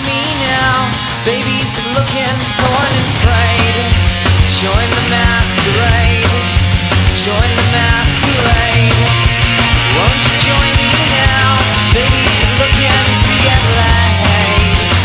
me now. Babies looking torn and frayed. Join the masquerade. Join the masquerade. Won't you join me now, baby?